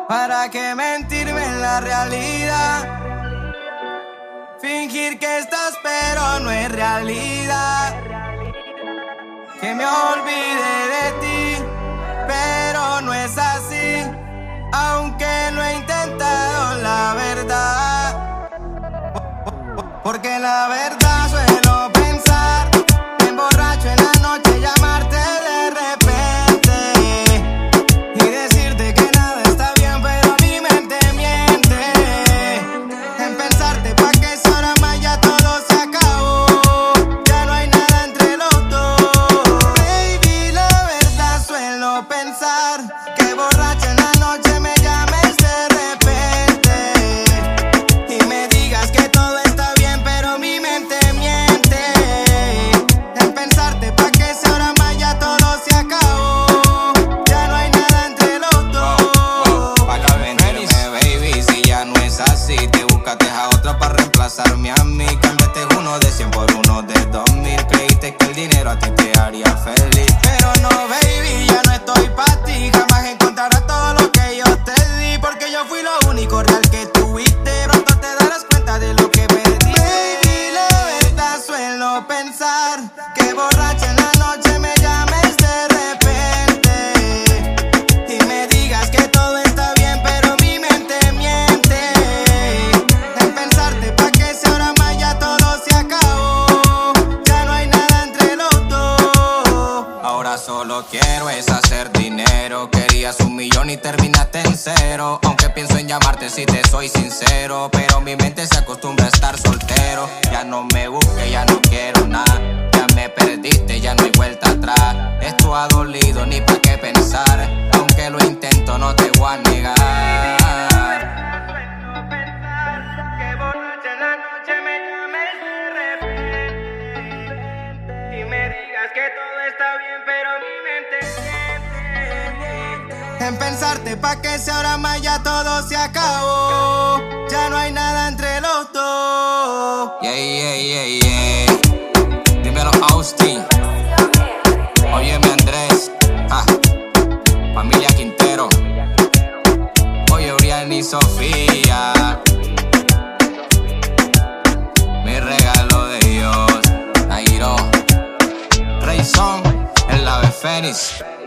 ¿Para qué mentirme en la realidad? Fingir que estás pero no es realidad. Que me olvide de ti, pero no es así. Aunque lo he intentado, la verdad. Porque la verdad suelo pensar, me emborracho en la noche, llamarte de repente y decirte que nada está bien, pero mi mente miente. En pensarte pa' que si ahora más ya todo se acabó, ya no hay nada entre los dos. Baby, la verdad suelo pensar que borracha en la noche me llames de repente y me digas que todo está bien, pero mi mente miente. En pensarte pa' que si ahora más ya todo se acabó, ya no hay nada entre los dos. ¿Para mentirme, baby? Si ya no es así, te buscaste a otra para reemplazarme a mí. Cambiaste uno de 100 por uno de 2000. Creíste que el dinero a ti te haría feliz, Pero no, baby, ya no estoy pa' ti. Jamás encontrarás todo lo que yo te di, porque yo fui lo único real que tuviste. Pronto te darás cuenta de lo que perdí. Baby, la verdad suelo pensar que borracha en la noche me llames de repente y me digas que todo está bien, pero mi mente miente. En pensarte pa' que si ahora más ya todo se acabó, ya no hay nada entre los dos. ahora solo quiero es hacer dinero. Querías 1 millón y terminaste en 0. Aunque pienso en llamarte si te soy sincero, pero mi mente se acostumbra a estar soltero. Ya no me busques, ya no quiero nada. Ya me perdiste, ya no hay vuelta atrás. Esto ha dolido, ni pa' qué pensar. Aunque lo intento, no te voy a negar. Que borracha en la noche me llames de repente y me digas que todo está bien, pero mi mente miente. En pensarte pa' que si ahora más ya todo se acabó, ya no hay nada entre los dos. Yeah, yeah, yeah, yeah. Dímelo, Austin. Óyeme, Andrés. Familia Quintero. Oye, Brian y Sofía. Mi regalo de Dios. Nairo. Rey Son. El ave fénix.